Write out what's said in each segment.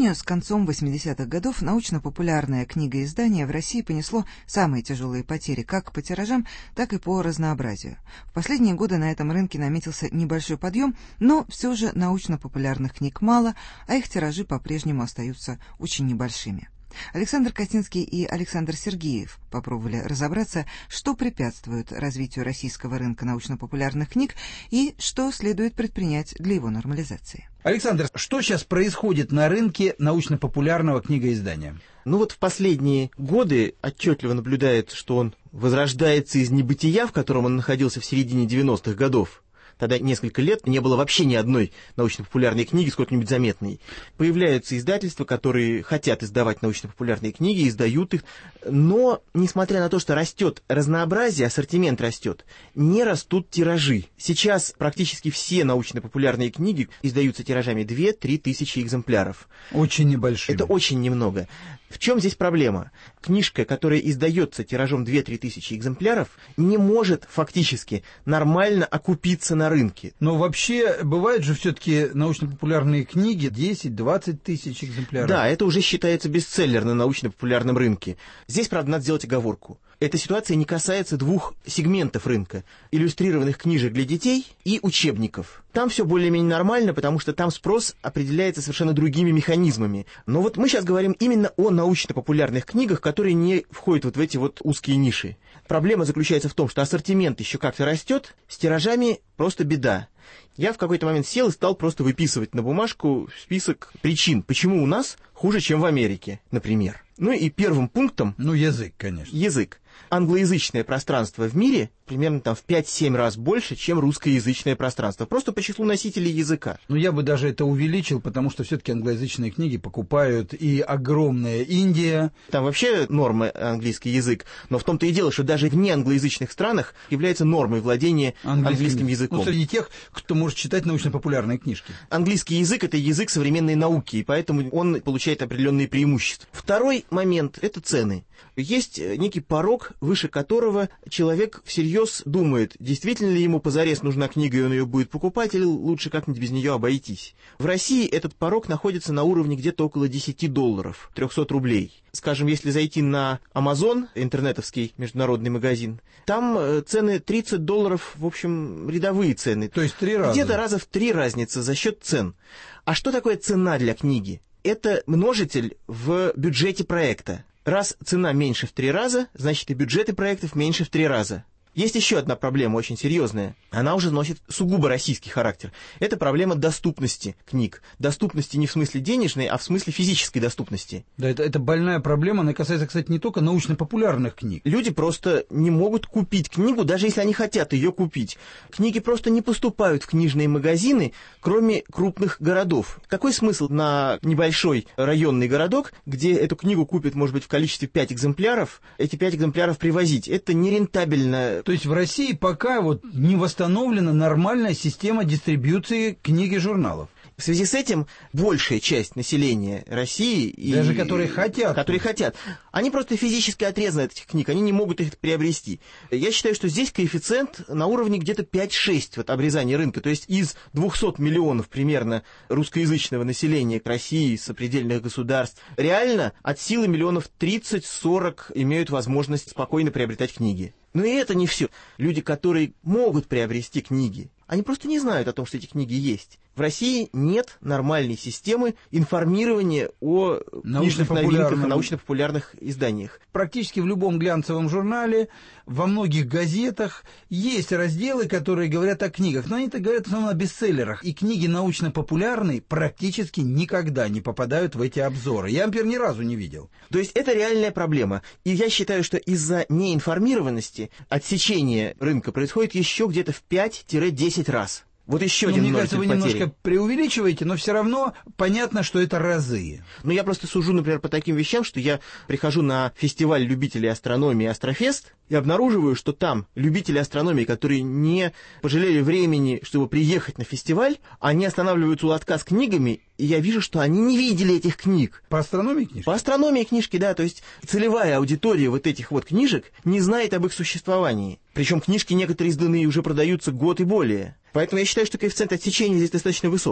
сравнению с концом 80-х годов научно-популярное книгоиздание в России понесло самые тяжелые потери как по тиражам, так и по разнообразию. В последние годы на этом рынке наметился небольшой подъем, но все же научно-популярных книг мало, а их тиражи по-прежнему остаются очень небольшими. Александр Косинский и Александр Сергеев попробовали разобраться, что препятствует развитию российского рынка научно-популярных книг и что следует предпринять для его нормализации. Александр, что сейчас происходит на рынке научно-популярного книгоиздания? Ну вот в последние годы отчетливо наблюдается, что он возрождается из небытия, в котором он находился в середине 90-х годов. Тогда несколько лет не было вообще ни одной научно-популярной книги, сколько-нибудь заметной. Появляются издательства, которые хотят издавать научно-популярные книги, издают их, но, несмотря на то, что растет разнообразие, ассортимент растет, не растут тиражи. Сейчас практически все научно-популярные книги издаются тиражами 2-3 тысячи экземпляров. Очень небольшими. Это очень немного. В чем здесь проблема? Книжка, которая издается тиражом 2-3 тысячи экземпляров, не может фактически нормально окупиться на рынке. Но вообще бывают же все-таки научно-популярные книги 10-20 тысяч экземпляров. Да, это уже считается бестселлер на научно-популярном рынке. Здесь, правда, надо сделать оговорку. Эта ситуация не касается двух сегментов рынка – иллюстрированных книжек для детей и учебников. Там все более-менее нормально, потому что там спрос определяется совершенно другими механизмами. Но вот мы сейчас говорим именно о научно-популярных книгах, которые не входят вот в эти вот узкие ниши. Проблема заключается в том, что ассортимент еще как-то растет, с тиражами просто беда. Я в какой-то момент сел и стал просто выписывать на бумажку список причин, почему у нас хуже, чем в Америке, например. Ну и первым пунктом... язык, конечно. Язык. Англоязычное пространство в мире примерно там в 5-7 раз больше, чем русскоязычное пространство. Просто по числу носителей языка. Я бы даже это увеличил, потому что все-таки англоязычные книги покупают и огромная Индия. Там вообще норма английский язык. Но в том-то и дело, что даже в неанглоязычных странах является нормой владения английским языком. Среди тех, кто может читать научно-популярные книжки. Английский язык — это язык современной науки, и поэтому он получает определенные преимущества. Второй момент — это цены. Есть некий порог, выше которого человек всерьез думает, действительно ли ему позарез нужна книга, и он ее будет покупать, или лучше как-нибудь без нее обойтись. В России этот порог находится на уровне где-то около $10, 300 рублей. Скажем, если зайти на Amazon, интернетовский международный магазин, там цены $30, в общем, рядовые цены. То есть 3 раза? Где-то раза в 3 разница за счет цен. А что такое цена для книги? Это множитель в бюджете проекта. Раз цена меньше в 3 раза, значит и бюджеты проектов меньше в 3 раза. Есть еще одна проблема, очень серьезная. Она уже носит сугубо российский характер. Это проблема доступности книг. Доступности не в смысле денежной, а в смысле физической доступности. Да, это больная проблема. Она касается, кстати, не только научно-популярных книг. Люди просто не могут купить книгу, даже если они хотят ее купить. Книги просто не поступают в книжные магазины, кроме крупных городов. Какой смысл на небольшой районный городок, где эту книгу купят, может быть, в количестве 5 экземпляров, эти 5 экземпляров привозить? Это нерентабельно. То есть в России пока не восстановлена нормальная система дистрибьюции книг и журналов. В связи с этим большая часть населения России... Даже которые хотят. Они просто физически отрезаны от этих книг, они не могут их приобрести. Я считаю, что здесь коэффициент на уровне где-то 5-6 обрезания рынка. То есть из 200 миллионов примерно русскоязычного населения России, сопредельных государств, реально от силы миллионов 30-40 имеют возможность спокойно приобретать книги. Но и это не все. Люди, которые могут приобрести книги, они просто не знают о том, что эти книги есть. В России нет нормальной системы информирования о книжных новинках и научно-популярных изданиях. Практически в любом глянцевом журнале, во многих газетах есть разделы, которые говорят о книгах. Но они-то говорят в основном о бестселлерах. И книги научно-популярные практически никогда не попадают в эти обзоры. Я, например, ни разу не видел. То есть это реальная проблема. И я считаю, что из-за неинформированности отсечение рынка происходит еще где-то в 5-10 раз. Вот еще один мне кажется, вы потери. Немножко преувеличиваете, но все равно понятно, что это разы. Но я просто сужу, например, по таким вещам, что я прихожу на фестиваль любителей астрономии «Астрофест» и обнаруживаю, что там любители астрономии, которые не пожалели времени, чтобы приехать на фестиваль, они останавливаются у лотка с книгами, и я вижу, что они не видели этих книг. По астрономии книжки? По астрономии книжки, да. То есть целевая аудитория вот этих вот книжек не знает об их существовании. Причем книжки некоторые изданные уже продаются год и более. Поэтому я считаю, что коэффициент отсечения здесь достаточно высок.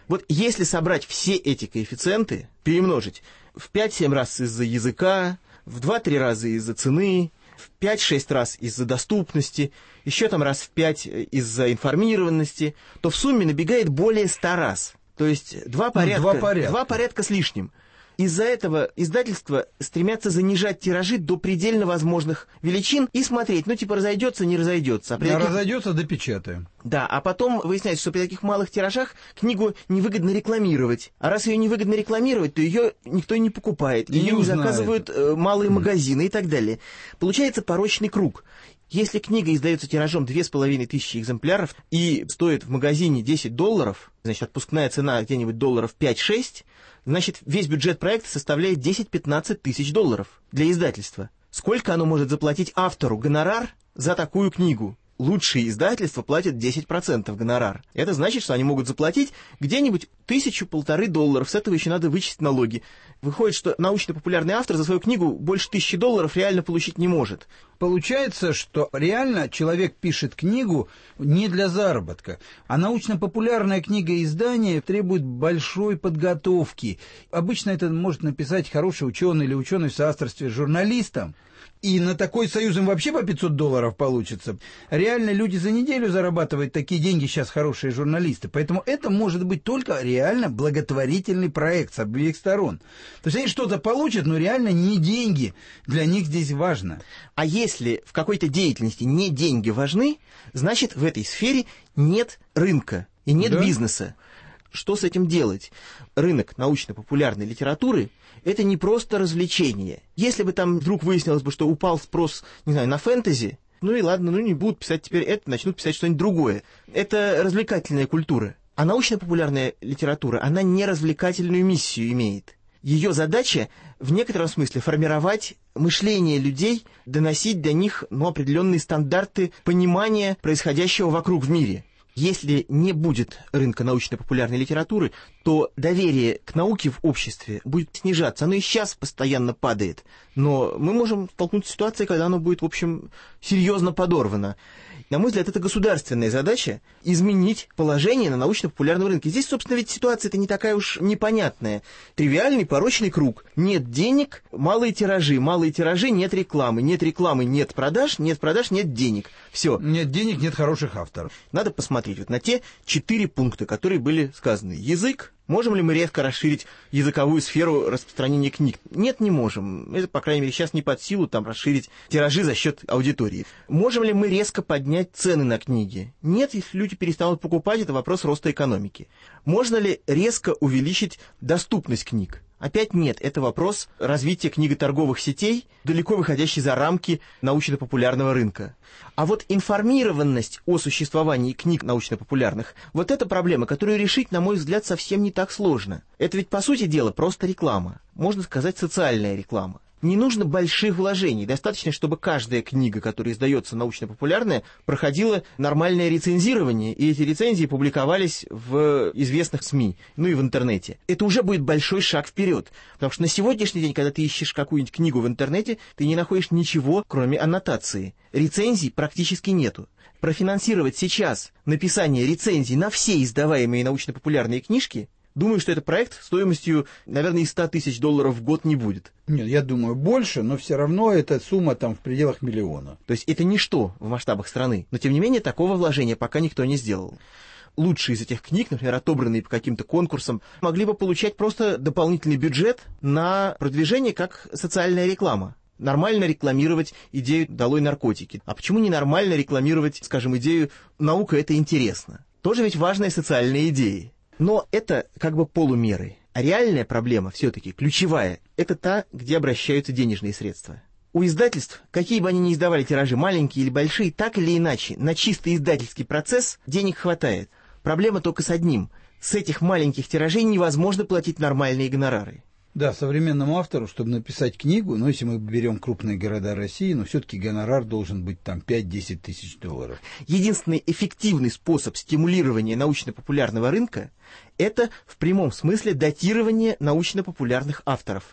Вот если собрать все эти коэффициенты, перемножить в 5-7 раз из-за языка, в 2-3 раза из-за цены, в 5-6 раз из-за доступности, еще там раз в 5 из-за информированности, то в сумме набегает более 100 раз. То есть два порядка с лишним. Из-за этого издательства стремятся занижать тиражи до предельно возможных величин и смотреть, разойдется, не разойдется. Разойдется, допечатаем. Да, а потом выясняется, что при таких малых тиражах книгу невыгодно рекламировать. А раз ее невыгодно рекламировать, то ее никто и не покупает. Ее не заказывают малые магазины и так далее. Получается порочный круг. Если книга издается тиражом 2500 экземпляров и стоит в магазине $10, значит, отпускная цена где-нибудь $5-6, значит, весь бюджет проекта составляет $10-15 тысяч для издательства. Сколько оно может заплатить автору гонорар за такую книгу? Лучшие издательства платят 10% гонорар. Это значит, что они могут заплатить где-нибудь $1000-1500. С этого еще надо вычесть налоги. Выходит, что научно-популярный автор за свою книгу больше $1000 реально получить не может. Получается, что реально человек пишет книгу не для заработка, а научно-популярная книга-издание требует большой подготовки. Обычно это может написать хороший ученый или ученый в соавторстве с журналистом. И на такой союз им вообще по $500 получится. Реально люди за неделю зарабатывают такие деньги сейчас хорошие журналисты. Поэтому это может быть только реально благотворительный проект с обеих сторон. То есть они что-то получат, но реально не деньги. Для них здесь важно. А если в какой-то деятельности не деньги важны, значит в этой сфере нет рынка и нет бизнеса. Что с этим делать? Рынок научно-популярной литературы – это не просто развлечение. Если бы там вдруг выяснилось бы, что упал спрос, на фэнтези, и ладно, не будут писать теперь это, начнут писать что-нибудь другое. Это развлекательная культура. А научно-популярная литература, она не развлекательную миссию имеет. Ее задача в некотором смысле формировать мышление людей, доносить до них определенные стандарты понимания происходящего вокруг в мире. Если не будет рынка научно-популярной литературы, то доверие к науке в обществе будет снижаться. Оно и сейчас постоянно падает. Но мы можем столкнуться с ситуацией, когда оно будет, в общем, серьезно подорвано. На мой взгляд, это государственная задача – изменить положение на научно-популярном рынке. Здесь, собственно, ведь ситуация-то не такая уж непонятная. Тривиальный порочный круг. Нет денег, малые тиражи, нет рекламы, нет продаж, нет денег. Все. Нет денег, нет хороших авторов. Надо посмотреть на те 4 пункта, которые были сказаны. Язык. Можем ли мы резко расширить языковую сферу распространения книг? Нет, не можем. Это, по крайней мере, сейчас не под силу расширить тиражи за счет аудитории. Можем ли мы резко поднять цены на книги? Нет, если люди перестанут покупать, это вопрос роста экономики. Можно ли резко увеличить доступность книг? Опять нет, это вопрос развития книготорговых сетей, далеко выходящий за рамки научно-популярного рынка. А вот информированность о существовании книг научно-популярных, вот это проблема, которую решить, на мой взгляд, совсем не так сложно. Это ведь, по сути дела, просто реклама. Можно сказать, социальная реклама. Не нужно больших вложений. Достаточно, чтобы каждая книга, которая издается научно-популярная, проходила нормальное рецензирование, и эти рецензии публиковались в известных СМИ, и в интернете. Это уже будет большой шаг вперед. Потому что на сегодняшний день, когда ты ищешь какую-нибудь книгу в интернете, ты не находишь ничего, кроме аннотации. Рецензий практически нету. Профинансировать сейчас написание рецензий на все издаваемые научно-популярные книжки, думаю, что это проект стоимостью, наверное, и $100 тысяч в год не будет. Нет, я думаю, больше, но все равно эта сумма в пределах миллиона. То есть это ничто в масштабах страны. Но, тем не менее, такого вложения пока никто не сделал. Лучшие из этих книг, например, отобранные по каким-то конкурсам, могли бы получать просто дополнительный бюджет на продвижение как социальная реклама. Нормально рекламировать идею «долой наркотики». А почему не нормально рекламировать, скажем, идею «наука – это интересно»? Тоже ведь важная социальная идея. Но это полумеры. А реальная проблема все-таки ключевая. Это та, где обращаются денежные средства. У издательств, какие бы они ни издавали тиражи, маленькие или большие, так или иначе, на чистый издательский процесс денег хватает. Проблема только с одним. С этих маленьких тиражей невозможно платить нормальные гонорары. Да, современному автору, чтобы написать книгу, если мы берем крупные города России, все-таки гонорар должен быть 5-10 тысяч $. Единственный эффективный способ стимулирования научно-популярного рынка – это в прямом смысле датирование научно-популярных авторов.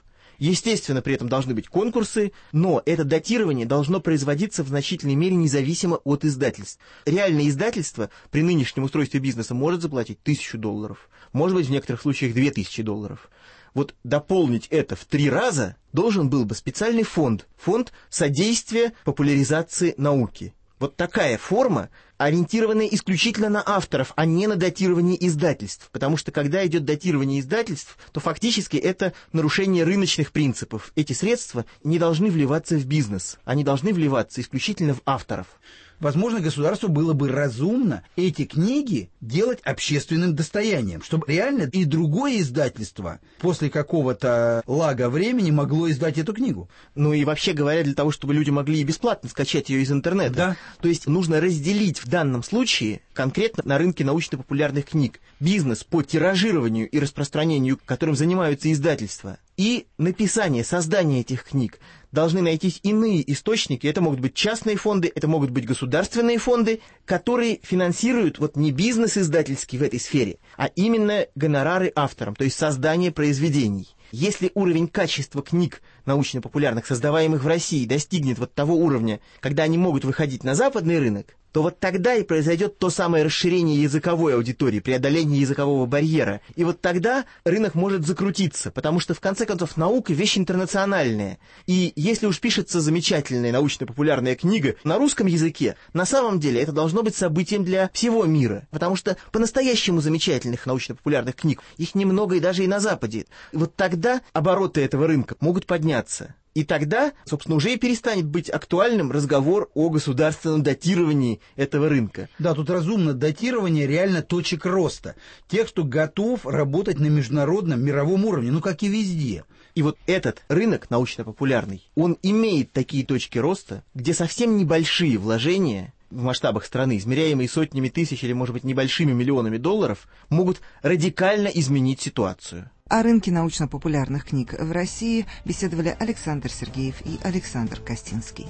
Естественно, при этом должны быть конкурсы, но это датирование должно производиться в значительной мере независимо от издательств. Реальное издательство при нынешнем устройстве бизнеса может заплатить $1000, может быть, в некоторых случаях $2000. Вот дополнить это в 3 раза должен был бы специальный фонд содействия популяризации науки. Вот такая форма, ориентированная исключительно на авторов, а не на датирование издательств. Потому что когда идет датирование издательств, то фактически это нарушение рыночных принципов. Эти средства не должны вливаться в бизнес, они должны вливаться исключительно в авторов. Возможно, государству было бы разумно эти книги делать общественным достоянием, чтобы реально и другое издательство после какого-то лага времени могло издать эту книгу. Ну и вообще говоря, для того, чтобы люди могли и бесплатно скачать ее из интернета. Да. То есть нужно разделить в данном случае конкретно на рынке научно-популярных книг бизнес по тиражированию и распространению, которым занимаются издательства, и написание, создание этих книг. Должны найтись иные источники, это могут быть частные фонды, это могут быть государственные фонды, которые финансируют вот не бизнес издательский в этой сфере, а именно гонорары авторам, то есть создание произведений. Если уровень качества книг научно-популярных, создаваемых в России, достигнет вот того уровня, когда они могут выходить на западный рынок, то вот тогда и произойдет то самое расширение языковой аудитории, преодоление языкового барьера. И вот тогда рынок может закрутиться, потому что, в конце концов, наука – вещь интернациональная. И если уж пишется замечательная научно-популярная книга на русском языке, на самом деле это должно быть событием для всего мира, потому что по-настоящему замечательных научно-популярных книг их немного и даже и на Западе. И вот тогда обороты этого рынка могут подняться. И тогда, собственно, уже и перестанет быть актуальным разговор о государственном датировании этого рынка. Да, тут разумно датирование реально точек роста. Тех, кто готов работать на международном, мировом уровне, ну как и везде. И вот этот рынок научно-популярный, он имеет такие точки роста, где совсем небольшие вложения в масштабах страны, измеряемые сотнями тысяч или, может быть, небольшими миллионами долларов, могут радикально изменить ситуацию. О рынке научно-популярных книг в России беседовали Александр Сергеев и Александр Костинский.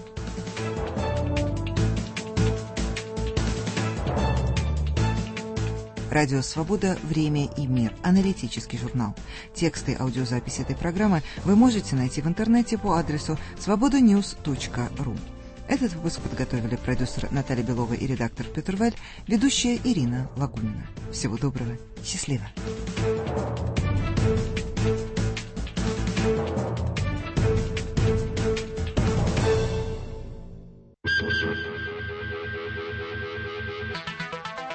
Радио «Свобода. Время и мир». Аналитический журнал. Тексты и аудиозаписи этой программы вы можете найти в интернете по адресу svobodanews.ru. Этот выпуск подготовили продюсер Наталья Белова и редактор Петр Валь, ведущая Ирина Лагунина. Всего доброго. Счастливо.